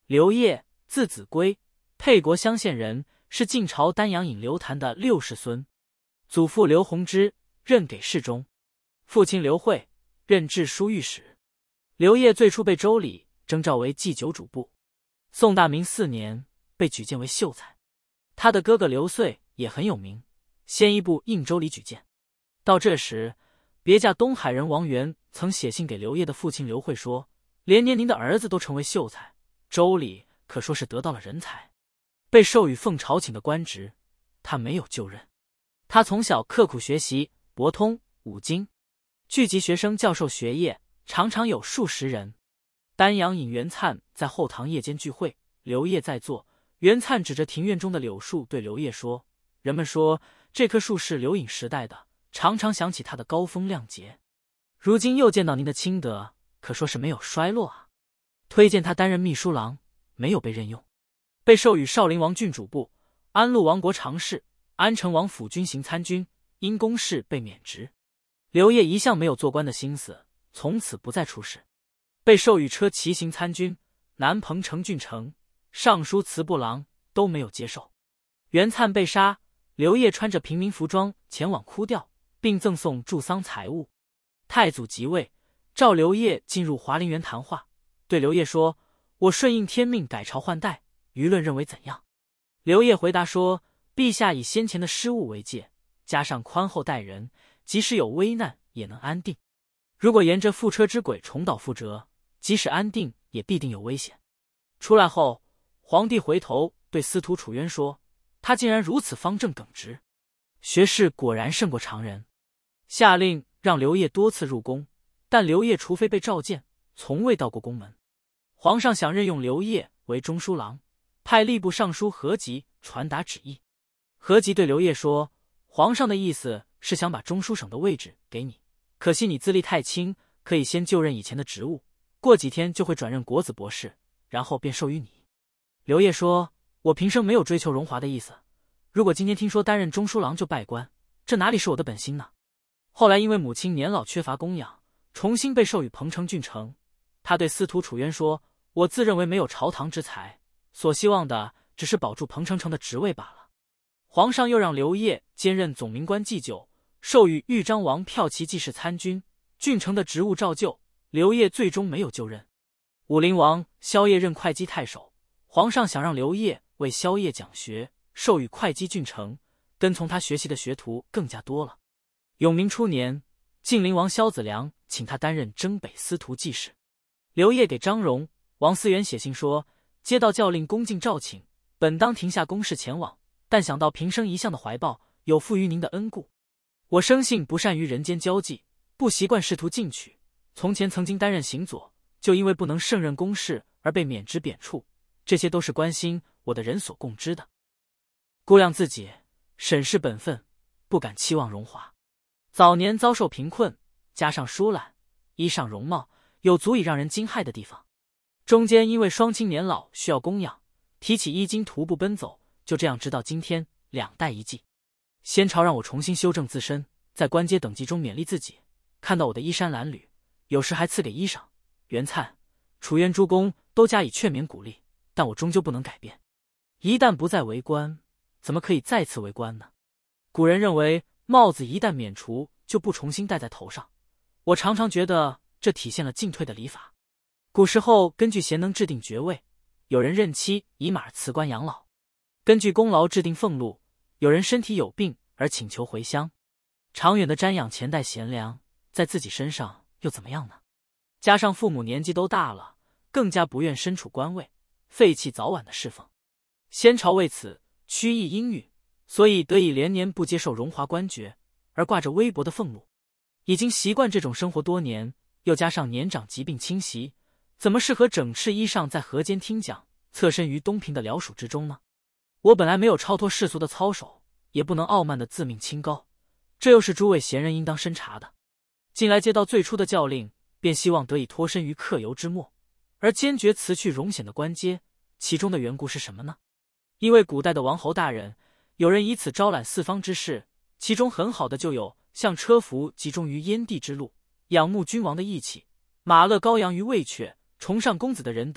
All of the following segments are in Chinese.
刘烨，字子规，沛国乡县人，是晋朝丹阳尹刘谭的6世孙。祖父刘弘之，任给事中；父亲刘惠，任治书御史。刘烨最初被周礼征召为祭酒主簿，宋大明4年被举荐为秀才。他的哥哥刘遂也很有名，先一步应周礼举荐。到这时，别驾东海人王元曾写信给刘烨的父亲刘惠说，连年您的儿子都成为秀才，周礼可说是得到了人才，被授予奉朝请的官职，他没有就任。他从小刻苦学习，博通、五经，聚集学生教授学业，常常有数十人。丹阳尹袁粲在后堂夜间聚会，刘烨在座，袁粲指着庭院中的柳树对刘烨说，人们说这棵树是刘尹时代的，常常想起他的高风亮节，如今又见到您的清德，可说是没有衰落啊。推荐他担任秘书郎，没有被任用，被授予少陵王郡主簿、安陆王国常侍、安城王府军行参军，因公事被免职。刘烨一向没有做官的心思，从此不再出仕，被授予车骑行参军、南彭城郡丞、尚书祠部郎，都没有接受。袁粲被杀，刘烨穿着平民服装前往哭吊，并赠送助丧财物。太祖即位，召刘烨进入华林园谈话，对刘烨说，我顺应天命改朝换代，舆论认为怎样？刘烨回答说，陛下以先前的失误为戒，加上宽厚待人，即使有危难也能安定。如果沿着覆车之轨重蹈覆辙，即使安定也必定有危险。出来后，皇帝回头对司徒楚渊说，他竟然如此方正耿直，学识果然胜过常人。下令让刘烨多次入宫，但刘烨除非被召见，从未到过宫门。皇上想任用刘烨为中书郎，派吏部尚书何吉传达旨意。何吉对刘烨说，皇上的意思是想把中书省的位置给你，可惜你资历太轻，可以先就任以前的职务，过几天就会转任国子博士，然后便授予你。刘烨说，我平生没有追求荣华的意思，如果今天听说担任中书郎就拜官，这哪里是我的本心呢？后来因为母亲年老缺乏供养，重新被授予彭城郡丞。他对司徒楚渊说，我自认为没有朝堂之才，所希望的只是保住彭城城的职位罢了。皇上又让刘烨兼任总民官祭酒，授予豫章王骠骑记事参军，郡丞的职务照旧，刘烨最终没有就任。武陵王萧邺任会稽太守，皇上想让刘烨为萧邺讲学，授予会稽郡丞，跟从他学习的学徒更加多了。永明初年，晋灵王萧子良请他担任征北司徒记事。刘烨给张荣、王思源写信说，接到教令恭敬召请，本当停下公事前往，但想到平生一向的怀抱，有负于您的恩顾。我生性不善于人间交际，不习惯仕途进取，从前曾经担任行佐，就因为不能胜任公事而被免职贬黜，这些都是关心我的人所共知的。估量自己，审视本分，不敢期望荣华。早年遭受贫困，加上疏懒，衣裳容貌有足以让人惊骇的地方。中间因为双亲年老需要供养，提起衣襟徒步奔走，就这样直到今天2代一季。先朝让我重新修正自身，在官阶等级中勉励自己，看到我的衣衫褴褛，有时还赐给衣裳。袁粲、楚渊诸公都加以劝勉鼓励，但我终究不能改变。一旦不再为官，怎么可以再次为官呢？古人认为帽子一旦免除，就不重新戴在头上。我常常觉得这体现了进退的礼法。古时候根据贤能制定爵位，有人任期以马辞官养老；根据功劳制定俸禄，有人身体有病而请求回乡。长远的瞻仰前代贤良，在自己身上又怎么样呢？加上父母年纪都大了，更加不愿身处官位，废弃早晚的侍奉。先朝为此趋意阴郁，所以得以连年不接受荣华官爵，而挂着微薄的俸禄。已经习惯这种生活多年，又加上年长疾病侵袭，怎么适合整饬衣裳在河间听讲，侧身于东平的辽蜀之中呢？我本来没有超脱世俗的操守，也不能傲慢的自命清高，这又是诸位贤人应当深察的。近来接到最初的教令，便希望得以脱身于客游之末，而坚决辞去荣显的官阶，其中的缘故是什么呢？因为古代的王侯大人，有人以此招揽四方之士，其中很好的就有像车服集中于燕地之路，仰慕君王的义气；马乐高扬于魏阙，崇尚公子的仁德，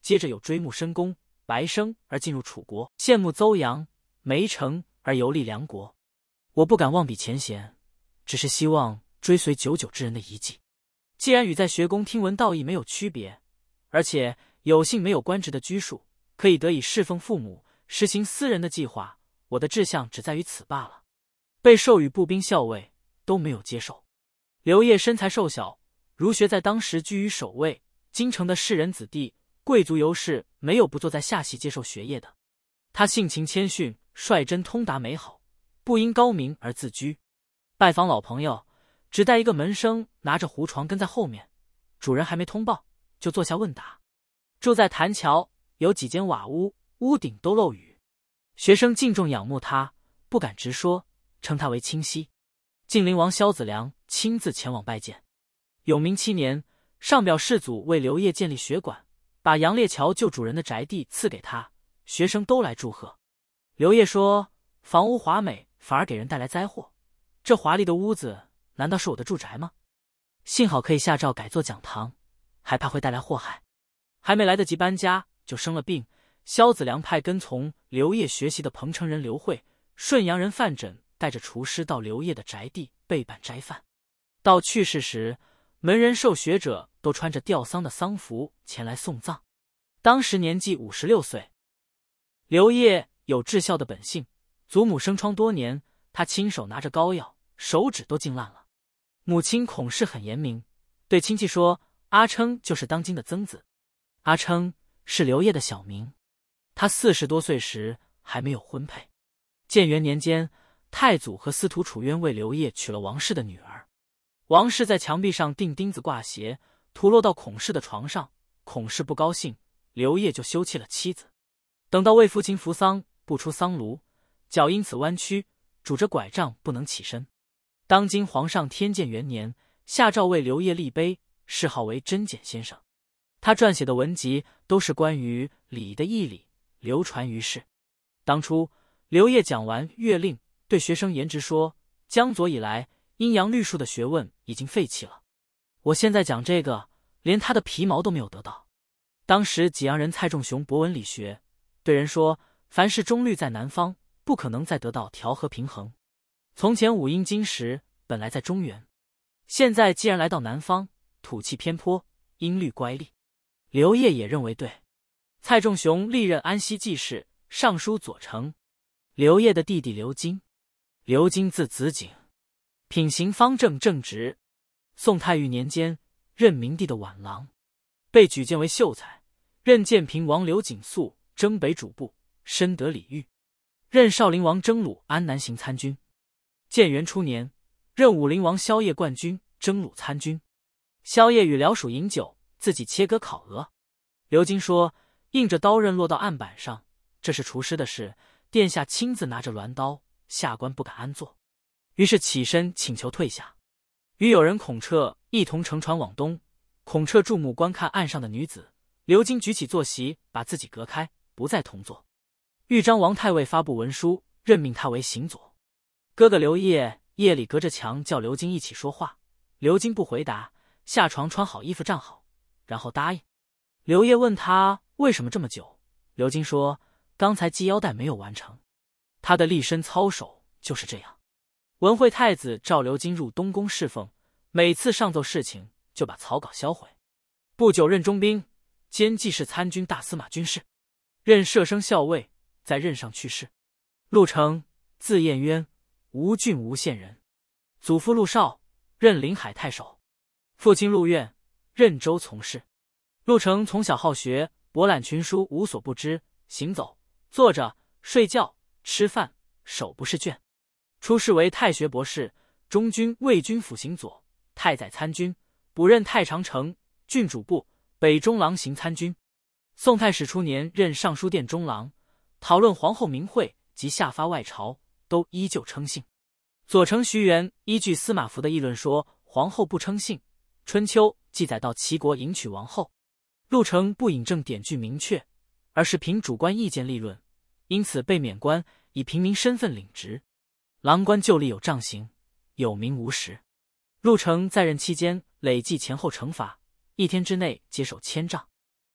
接着有追慕申公、白生而进入楚国，羡慕邹阳、梅城而游历梁国。我不敢妄比前贤，只是希望追随久久之人的遗迹。既然与在学宫听闻道义没有区别，而且有幸没有官职的拘束，可以得以侍奉父母，实行私人的计划，我的志向只在于此罢了。被授予步兵校尉都没有接受。刘烨身材瘦小，儒学在当时居于首位，京城的士人子弟、贵族游士没有不坐在下席接受学业的。他性情谦逊，率真通达美好，不因高明而自居。拜访老朋友，只带一个门生拿着胡床跟在后面，主人还没通报，就坐下问答。住在坛桥，有几间瓦屋，屋顶都漏雨。学生敬重仰慕他，不敢直说，称他为清溪。晋灵王萧子良亲自前往拜见。永明7年，上表世祖为刘烨建立学馆，把杨烈桥旧主人的宅地赐给他，学生都来祝贺。刘烨说，房屋华美，反而给人带来灾祸。这华丽的屋子难道是我的住宅吗？幸好可以下诏改作讲堂，还怕会带来祸害。还没来得及搬家，就生了病。萧子良派跟从刘烨学习的彭城人刘慧、顺阳人范缜带着厨师到刘烨的宅地备办斋饭。到去世时，门人受学者都穿着吊丧的丧服前来送葬。当时年纪56岁。刘烨有至孝的本性，祖母生疮多年，他亲手拿着膏药，手指都浸烂了。母亲孔氏很严明，对亲戚说，阿称就是当今的曾子。阿称是刘烨的小名。他40多岁时还没有婚配。建元年间，太祖和司徒楚渊为刘烨娶了王氏的女儿。王氏在墙壁上钉钉子挂鞋，涂落到孔氏的床上，孔氏不高兴，刘烨就休弃了妻子。等到为父亲扶丧，不出丧炉，脚因此弯曲，拄着拐杖不能起身。当今皇上天监元年，下诏为刘烨立碑，谥号为真简先生。他撰写的文集都是关于礼的义理，流传于世。当初刘烨讲完乐令，对学生颜值说，江左以来阴阳律数的学问已经废弃了，我现在讲这个，连他的皮毛都没有得到。当时济阳人蔡仲雄博文理学，对人说，凡是中律在南方，不可能再得到调和平衡。从前五音经时本来在中原，现在既然来到南方，土气偏颇，音律乖戾。刘烨也认为对。蔡仲雄历任安西记事、尚书左丞。刘烨的弟弟刘京，刘京字子景，品行方正正直。宋太裕年间，任明帝的宛郎，被举荐为秀才，任建平王刘景肃征北主簿，深得礼遇。任少陵王征虏安南行参军。建元初年，任武陵王萧邺冠军，征虏参军。萧邺与僚属饮酒，自己切割烤鹅。刘京说，硬着刀刃落到案板上，这是厨师的事，殿下亲自拿着鸾刀，下官不敢安坐。于是起身请求退下。与友人孔彻一同乘船往东，孔彻注目观看岸上的女子，刘京举起坐席，把自己隔开，不再同坐。豫章王太尉发布文书，任命他为行佐。哥哥刘烨夜里隔着墙叫刘京一起说话，刘京不回答，下床穿好衣服站好，然后答应。刘烨问他为什么这么久，刘京说，刚才系腰带没有完成。他的立身操守就是这样。文惠太子召刘京入东宫侍奉，每次上奏事情就把草稿销毁。不久任中兵，兼记事参军大司马军事，任舍生校尉，在任上去世。陆成，字彦渊，吴郡吴县人，祖父陆绍，任临海太守，父亲陆苑，任州从事。陆成从小好学，博览群书，无所不知，行走、坐着、睡觉、吃饭，手不释卷。出仕为太学博士，中军卫军辅行佐，太宰参军，补任太常丞、郡主簿、北中郎行参军。宋太史初年任尚书殿中郎，讨论皇后明惠及下发外朝，都依旧称姓。左丞徐元依据司马孚的议论说，皇后不称姓。春秋记载到齐国迎娶王后，陆成不引证典据明确，而是凭主观意见立论，因此被免官，以平民身份领职。郎官就立有杖刑，有名无实。陆成在任期间累计前后惩罚，一天之内接受1000杖。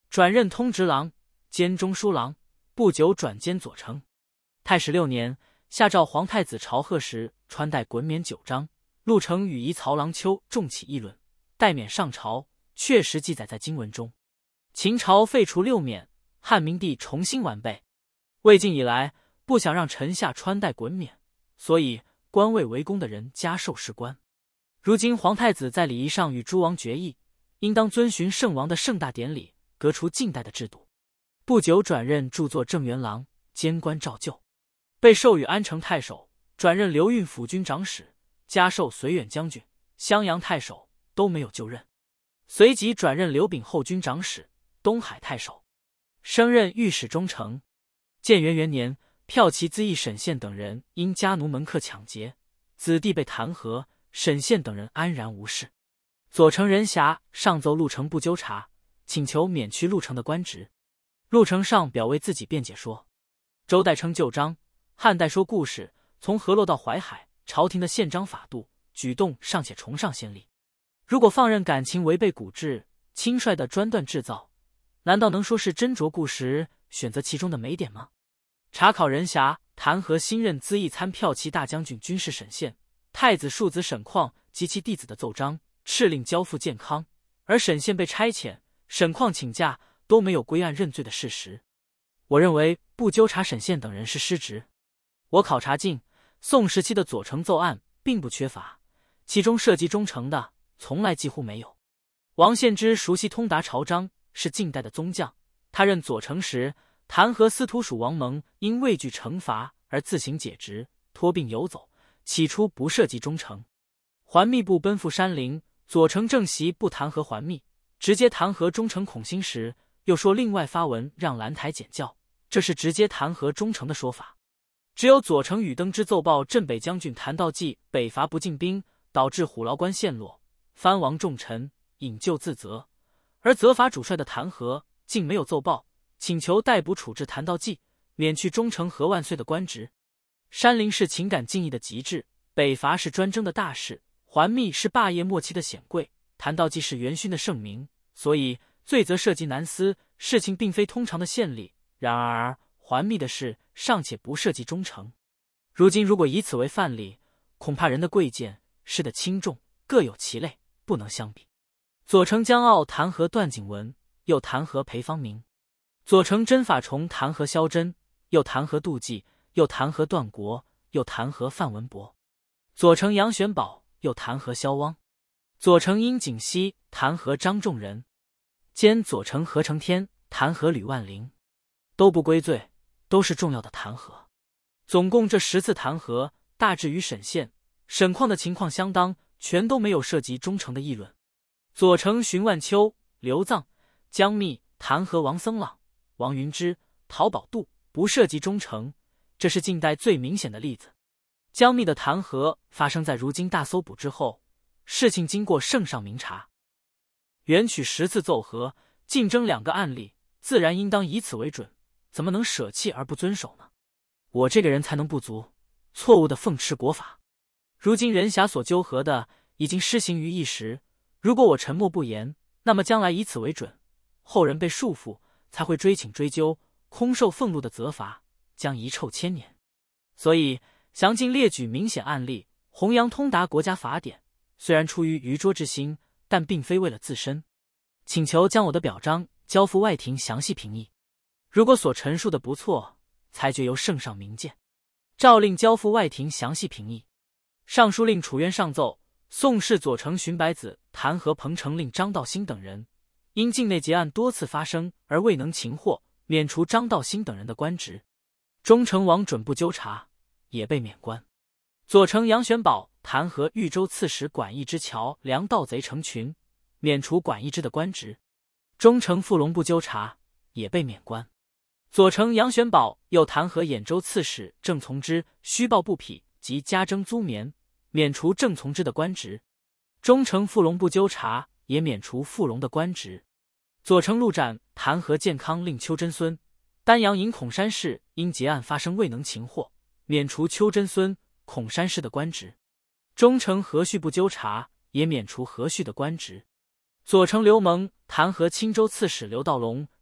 转任通直郎，兼中书郎，不久转兼左丞。太史6年，下诏皇太子朝贺时穿戴衮冕9章，陆承与仪曹郎丘重启议论，代免上朝，确实记载在经文中。秦朝废除6免，汉明帝重新完备。魏晋以来，不想让臣下穿戴衮冕，所以官位为公的人加授仕官。如今皇太子在礼仪上与诸王决议，应当遵循圣王的盛大典礼，革除近代的制度。不久转任著作正元郎，兼官照旧，被授予安城太守，转任留运辅军长史，加授绥远将军、襄阳太守，都没有就任。随即转任刘秉后军长史、东海太守，升任御史中丞。建元元年，骠骑资议沈宪等人因家奴门客抢劫，子弟被弹劾，沈宪等人安然无事。左丞任侠上奏陆承不纠察，请求免去陆承的官职。陆承上表为自己辩解说，周代称旧章，汉代说故事，从河洛到淮海，朝廷的宪章法度举动尚且崇尚先例，如果放任感情违背古制，轻率的专断制造，难道能说是斟酌故时，选择其中的美点吗？查考任侠弹劾新任资议参骠骑大将军军事沈宪、太子庶子沈况及其弟子的奏章，敕令交付建康，而沈宪被差遣，沈况请假，都没有归案认罪的事实。我认为不纠察沈宪等人是失职。我考察尽宋时期的左丞奏案并不缺乏，其中涉及忠诚的从来几乎没有。王献之熟悉通达朝章，是近代的宗将，他任左丞时，弹劾司徒署王蒙因畏惧惩罚而自行解职，托病游走，起初不涉及忠诚。桓密部奔赴山陵，左丞正席不弹劾桓密，直接弹劾忠诚孔欣时，又说另外发文让兰台检校，这是直接弹劾忠诚的说法。只有左丞宇登之奏报镇北将军谭道济北伐不进兵，导致虎牢关陷落，藩王重臣，引咎自责，而责罚主帅的弹劾竟没有奏报，请求逮捕处置谭道济，免去忠诚何万岁的官职。山陵是情感敬意的极致，北伐是专征的大事，桓密是霸业末期的显贵，谭道济是元勋的圣明，所以罪责涉及难思，事情并非通常的县例。然而桓密的事尚且不涉及忠诚，如今如果以此为范例，恐怕人的贵贱、事的轻重各有其类，不能相比。左丞江傲弹劾段景文，又弹劾裴方明；左丞甄法崇弹劾萧真，又弹劾杜季，又弹劾段国，又弹劾范文博；左丞杨玄宝又弹劾萧汪；左丞殷景熙弹劾张仲仁，兼左丞何承天弹劾吕万灵，都不归罪，都是重要的弹劾。总共这10次弹劾，大致与沈宪、沈况的情况相当，全都没有涉及忠诚的议论。左丞荀万秋、刘臧、姜密弹劾王僧朗、王云之、陶宝度，不涉及忠诚，这是近代最明显的例子。姜密的弹劾发生在如今大搜捕之后，事情经过圣上明察，原取10次奏劾，竞争2个案例，自然应当以此为准，怎么能舍弃而不遵守呢？我这个人才能不足，错误的奉持国法。如今任侠所纠合的已经施行于一时，如果我沉默不言，那么将来以此为准，后人被束缚，才会追请追究，空受俸禄的责罚，将遗臭千年。所以详尽列举明显案例，弘扬通达国家法典，虽然出于愚拙之心，但并非为了自身。请求将我的表彰交付外廷详细评议，如果所陈述的不错，裁决由圣上明鉴，诏令交付外廷详细评议。尚书令楚渊上奏，宋氏左丞荀百子弹劾彭城令张道兴等人，因境内劫案多次发生而未能擒获，免除张道兴等人的官职。忠诚王准不纠察，也被免官。左丞杨玄宝弹劾豫州刺史管义之桥梁盗贼成群，免除管义之的官职。忠诚傅龙不纠察，也被免官。左丞杨玄宝又弹劾兖州刺史郑从之虚报布匹及加征租棉，免除郑从之的官职。忠诚傅龙不纠察，也免除傅龙的官职。左丞陆展弹劾建康令邱真孙、丹阳尹孔山氏因劫案发生未能擒获，免除邱真孙、孔山氏的官职。忠诚何绪不纠察，也免除何绪的官职。左丞刘蒙弹劾青州刺史刘道龙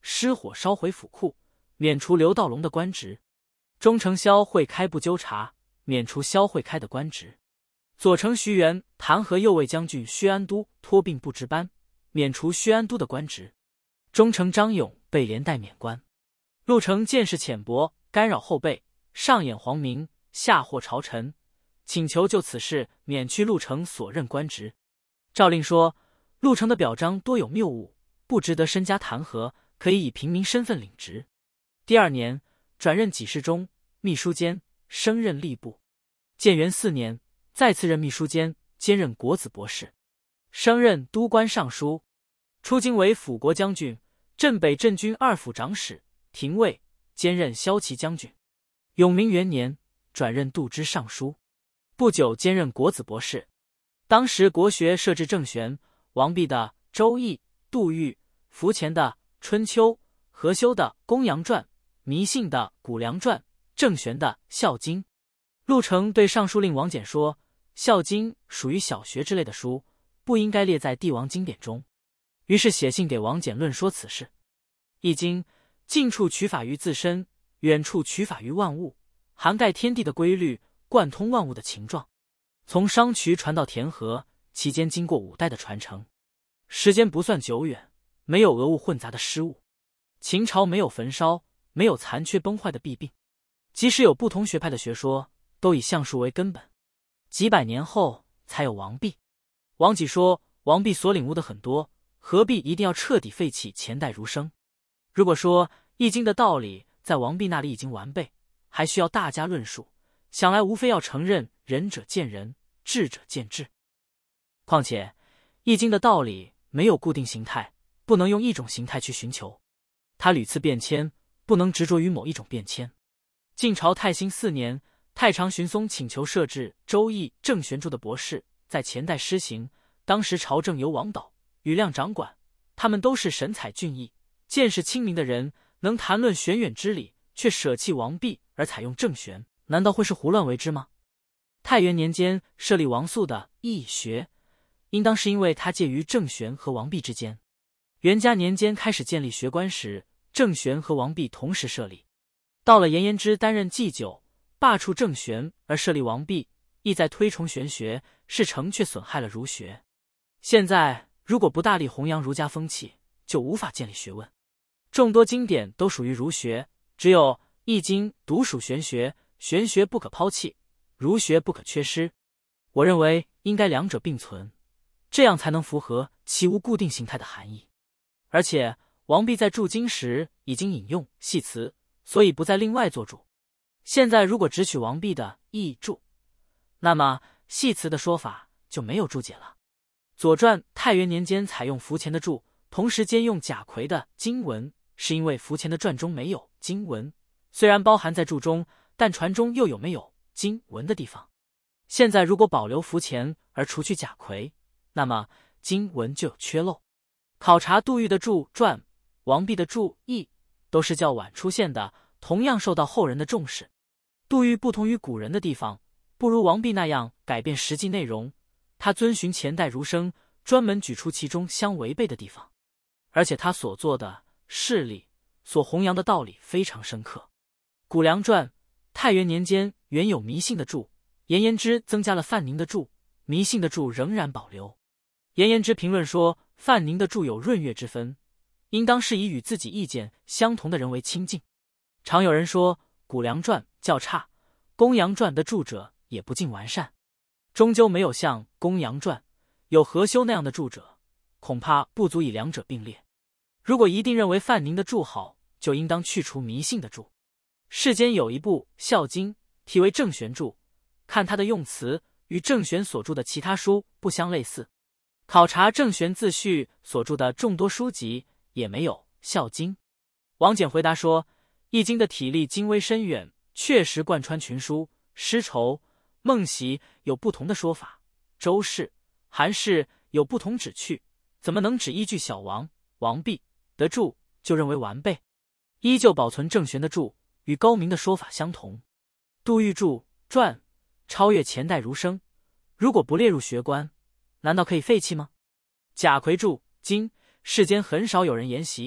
失火烧毁府库，免除刘道龙的官职；中丞萧会开部纠察，免除萧会开的官职；左丞徐元弹劾右卫将军薛安都托病不值班，免除薛安都的官职；中丞张勇被连带免官；陆承见识浅薄，干扰后辈，上演皇明，下祸朝臣，请求就此事免去陆承所任官职。诏令说，陆承的表彰多有谬误，不值得身家弹劾，可以以平民身份领职。第2年，转任给事中、秘书监，升任吏部。建元4年，再次任秘书监，兼任国子博士，升任都官尚书。出京为辅国将军，镇北镇军2府长史，廷尉，兼任骁骑将军。永明元年，转任度支尚书，不久兼任国子博士。当时国学设置郑玄、王弼的《周易》，杜预、伏前的《春秋》，何修的《公羊传》，迷信的《谷梁传》，郑玄的《孝经》。陆承对尚书令王翦说，《孝经》属于小学之类的书，不应该列在帝王经典中。于是写信给王翦论说此事。《易经》近处取法于自身，远处取法于万物，涵盖天地的规律，贯通万物的情状。从商渠传到田禾，期间经过5代的传承，时间不算久远，没有讹误混杂的失误。秦朝没有焚烧，没有残缺崩坏的弊病，即使有不同学派的学说，都以橡树为根本。几百年后才有王弼。王己说，王弼所领悟的很多，何必一定要彻底废弃前代儒生？如果说《易经》的道理在王弼那里已经完备，还需要大家论述，想来无非要承认仁者见仁，智者见智。况且《易经》的道理没有固定形态，不能用一种形态去寻求，它屡次变迁，不能执着于某一种变迁。晋朝太兴4年，太常荀松请求设置《周易》郑玄注的博士，在前代施行。当时朝政由王导、庾亮掌管，他们都是神采俊逸、见识清明的人，能谈论玄远之理，却舍弃王弼而采用郑玄，难道会是胡乱为之吗？太元年间设立王肃的易学，应当是因为他介于郑玄和王弼之间。元嘉年间开始建立学官时，郑玄和王弼同时设立。到了严延之担任祭酒，罢黜郑玄而设立王弼，意在推崇玄学，事成却损害了儒学。现在如果不大力弘扬儒家风气，就无法建立学问。众多经典都属于儒学，只有《易经》独属玄学，玄学不可抛弃，儒学不可缺失。我认为应该两者并存，这样才能符合其无固定形态的含义。而且王弼在注经时已经引用系辞，所以不再另外做注。现在如果只取王弼的译注，那么系辞的说法就没有注解了。左传太元年间采用伏前的注，同时兼用贾逵的经文，是因为伏前的传中没有经文，虽然包含在注中，但传中又有没有经文的地方。现在如果保留伏前而除去贾逵，那么经文就有缺漏。考察杜预的注传、王弼的注译都是较晚出现的，同样受到后人的重视。杜预不同于古人的地方，不如王弼那样改变实际内容，他遵循前代儒生，专门举出其中相违背的地方，而且他所做的事例、所弘扬的道理非常深刻。谷梁传太元年间原有迷信的注，严延之增加了范宁的注，迷信的注仍然保留。严延之评论说，范宁的注有润月之分，应当是以与自己意见相同的人为亲近。常有人说谷梁传较差，公羊传的注者也不尽完善，终究没有像公羊传有何修那样的注者，恐怕不足以两者并列。如果一定认为范宁的注好，就应当去除迷信的注。世间有一部《孝经》，题为郑玄注，看他的用词与郑玄所著的其他书不相类似。考察郑玄自序所著的众多书籍，也没有《孝经》。王翦回答说，《易经》的体力精微深远，确实贯穿群书，诗愁、孟习有不同的说法，周氏、韩氏有不同旨趣，怎么能只依据小王、王弼的注就认为完备？依旧保存郑玄的注，与高明的说法相同。杜预注传超越前代儒生，如果不列入学官，难道可以废弃吗？贾逵注经，世间很少有人研习，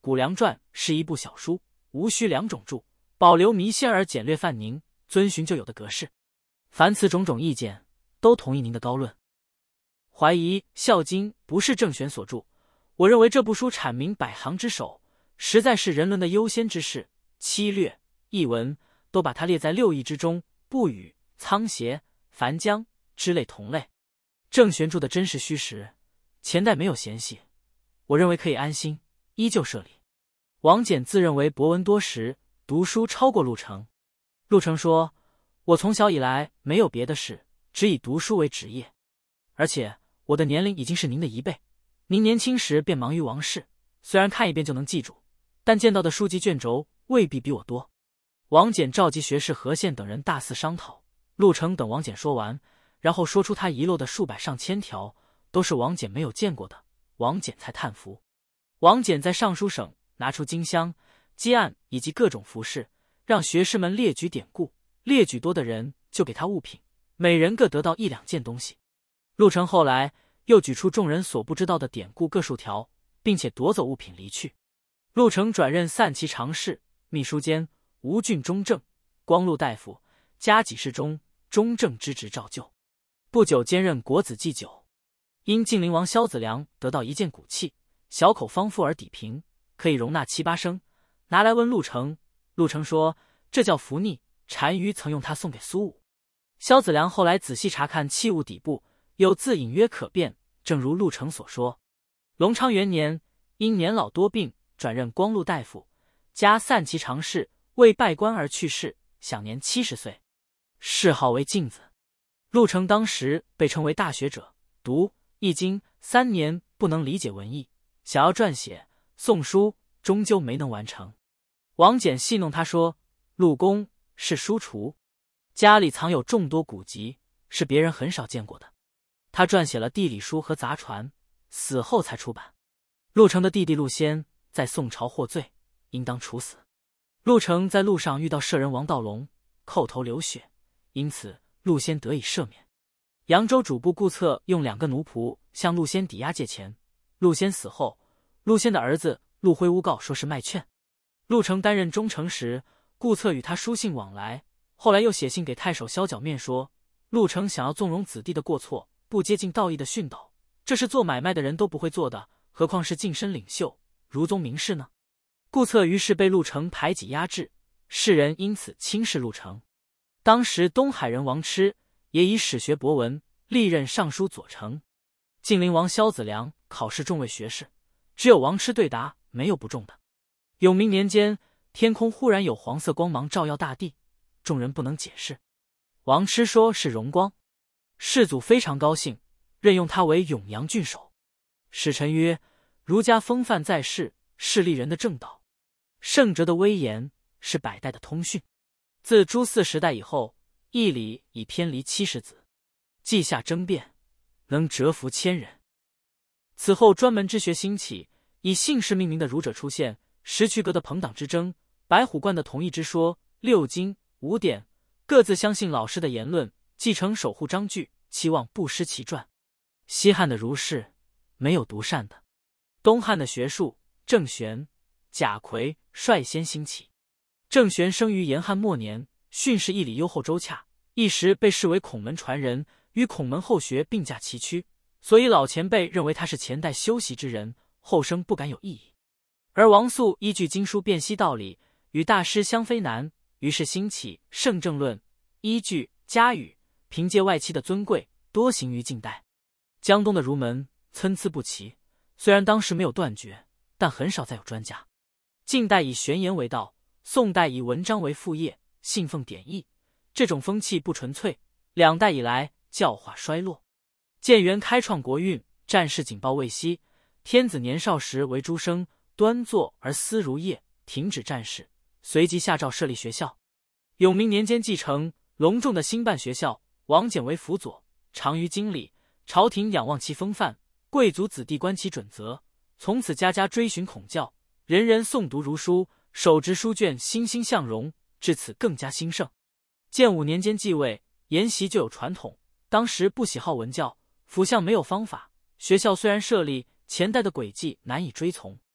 谷梁传》是一部小书，无需两种注，保留迷信而简略泛宁，遵循就有的格式。凡此种种意见，都同意您的高论。怀疑《孝经》不是郑玄所著，我认为这部书阐明百行之首，实在是人伦的优先之事。七略、译文都把它列在六艺之中，不与仓颉、樊江之类同类。郑玄著的真实虚实，前代没有嫌隙，我认为可以安心，依旧设立。王翦自认为博闻多识，读书超过陆程。陆程说：“我从小以来没有别的事，只以读书为职业，而且我的年龄已经是您的1倍。您年轻时便忙于王室，虽然看一遍就能记住，但见到的书籍卷轴未必比我多。”王翦召集学士何宪等人大肆商讨，陆程等王翦说完，然后说出他遗漏的数百上千条，都是王翦没有见过的，王翦才叹服。王翦在尚书省拿出金箱、接案以及各种服饰，让学士们列举典故，列举多的人就给他物品，每人各得到1-2件东西。陆程后来又举出众人所不知道的典故各数条，并且夺走物品离去。陆程转任散骑常侍、秘书监、吴郡中正、光禄大夫、加给事中、中正之职照旧。不久兼任国子祭酒。因晋灵王萧子良得到一件古器，小口方腹而底平，可以容纳7、8升，拿来问陆程。陆程说这叫符逆，单于曾用它送给苏武。萧子良后来仔细查看器物底部，有字隐约可辨，正如陆程所说。隆昌元年，因年老多病，转任光禄大夫，加散骑常侍，为拜官而去世，享年70岁，谥号为镜子。陆程当时被称为大学者，读《易经》3年不能理解文意，想要撰写《宋书》，终究没能完成。王翦戏弄他说：“陆公是书橱，家里藏有众多古籍，是别人很少见过的。”他撰写了地理书和杂传，死后才出版。陆程的弟弟陆先在宋朝获罪，应当处死。陆程在路上遇到舍人王道隆，叩头流血，因此陆先得以赦免。扬州主簿顾策用2个奴仆向陆先抵押借钱，陆先死后，陆先的儿子陆辉诬告说是卖券。陆程担任中丞时，顾策与他书信往来，后来又写信给太守萧角面说，陆程想要纵容子弟的过错，不接近道义的训导，这是做买卖的人都不会做的，何况是近身领袖、儒宗名士呢？顾策于是被陆程排挤压制，世人因此轻视陆程。当时东海人王痴也以史学博闻，历任尚书左丞。晋灵王萧子良考试众位学士，只有王痴对答，没有不中的。永明年间，天空忽然有黄色光芒照耀大地，众人不能解释。王痴说是荣光，世祖非常高兴，任用他为永阳郡守。使臣曰：儒家风范在世，是立人的正道，圣哲的威严是百代的通训。自朱4时代以后，义理已偏离70子，稷下争辩，能折服千人。此后专门之学兴起，以姓氏命名的儒者出现，石渠阁的朋党之争，白虎观的同义之说，六经、五典各自相信老师的言论，继承守护章句，期望不失其传。西汉的儒士没有独善的，东汉的学术，郑玄、贾逵率先兴起。郑玄生于延汉末年，训示义理优厚周洽，一时被视为孔门传人，与孔门后学并驾齐驱，所以老前辈认为他是前代修习之人，后生不敢有异议。而王肃依据经书辨析道理，与大师相非难，于是兴起圣正论，依据家语，凭借外戚的尊贵，多行于近代。江东的儒门参差不齐，虽然当时没有断绝，但很少再有专家。晋代以玄言为道，宋代以文章为副业，信奉典义，这种风气不纯粹。2代以来，教化衰落。建元开创国运，战事警报未息。天子年少时为诸生，端坐而思儒业，停止战事，随即下诏设立学校。永明年间继承，隆重的兴办学校，王翦为辅佐，长于经理，朝廷仰望其风范，贵族子弟观其准则，从此家家追寻孔教，人人诵读儒书，手执书卷欣欣向荣，至此更加兴盛。建武年间继位，沿袭就有传统，当时不喜好文教，府相没有方法，学校虽然设立，前代的轨迹难以追从。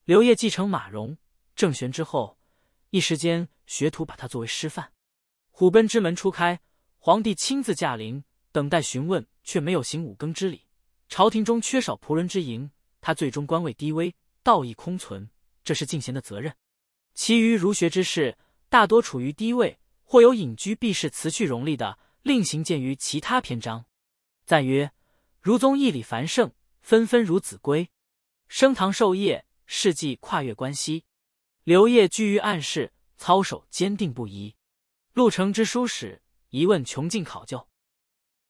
刘烨继承马融，郑玄之后，一时间学徒把他作为师范。虎贲之门初开，皇帝亲自驾临，等待询问，却没有行五更之礼。朝廷中缺少仆人之营，他最终官位低微，道义空存，这是进贤的责任。其余儒学之士，大多处于低位，或有隐居避世辞去荣利的，另行见于其他篇章。赞曰：儒宗义理繁盛，纷纷如子规。升堂授业，事迹跨越关系。刘烨居于暗室，操守坚定不移。陆承之书史，疑问穷尽考究。